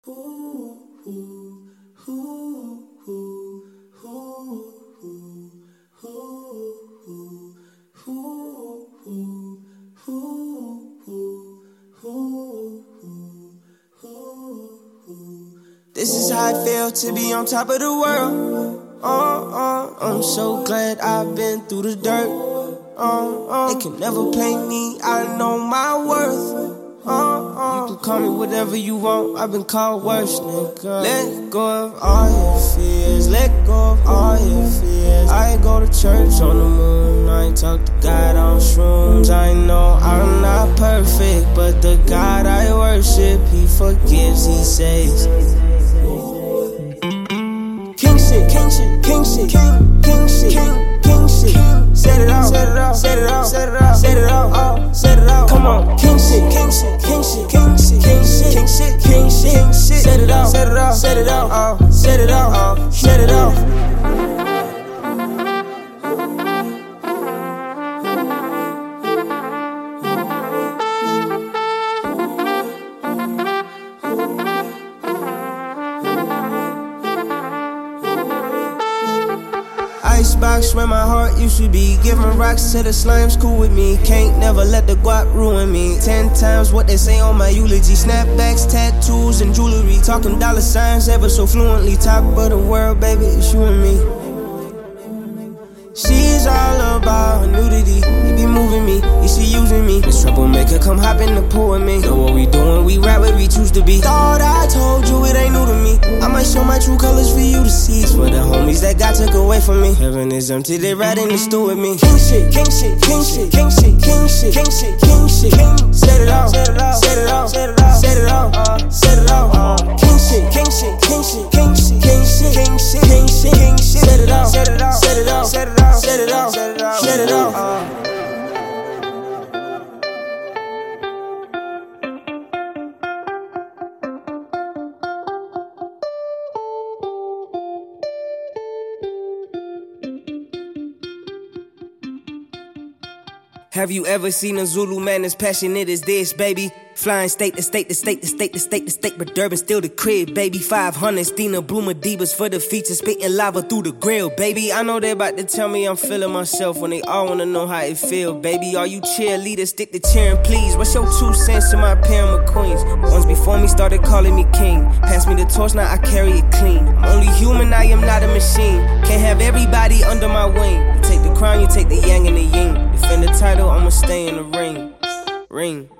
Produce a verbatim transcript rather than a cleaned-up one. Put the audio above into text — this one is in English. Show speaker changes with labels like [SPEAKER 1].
[SPEAKER 1] This is how I feel to be on top of the world. Uh, uh, I'm so glad I've been through the dirt. Uh, uh, they can never play me, I know my worth. Uh, uh, you can call me whatever you want, I've been called worse, nigga. Let go of all your fears, let go of all your fears. I go to church on the moon, I ain't talk to God on shrooms. I know I'm not perfect, but the God I worship, He forgives, He saves. King shit, king shit, king shit, king, king shit, king, king shit. Set it off, set it off, set it off, set it off, set it off, set it off. Come on, king shit, king shit, king shit, king shit, king shit, king shit, king shit, king shit. Set it off, set it off, set it off, set it off, set it off. Icebox where my heart used to be. Giving rocks to the slimes, cool with me. Can't never let the guap ruin me. Ten times what they say on my eulogy. Snapbacks, tattoos, and jewelry. Talking dollar signs ever so fluently. Top of the world, baby, it's you and me. She's all about her nudity. He be moving me, he she using me. This troublemaker come hop in the pool with me. Know what we doing, we rap where we choose to be. Thought I told you it ain't new to me. I might show my true colors for you to see. It's for the homies that God took away from me. Heaven is empty, they right in the stew with me. King shit, king shit, king shit, king shit, king shit, king shit, king shit, king. Set it off, set it off, set it off, set it off, set it off, set it off. King shit, king shit, king shit, king shit, king shit, king shit, king shit, king shit. Set it off, set it off, set it off, set it off, set it off, set it off, set it off. Have you ever seen a Zulu man as passionate as this, baby? Flying state to state to state to state to state to state, but Durban still the crib, baby. five hundred Stina Bloomer Divas for the features, spitting lava through the grill, baby. I know they about to tell me I'm feeling myself when they all wanna know how it feel, baby. Are you cheerleaders? Stick to cheering, please. What's your two cents to my Pam McQueens? Ones before me started calling me king. Pass me the torch, now I carry it clean. I'm only human, I am not a machine. Can't have everybody under my wing. You take the crown, you take the yang and the yin. Defend the title, I'ma stay in the ring. Ring.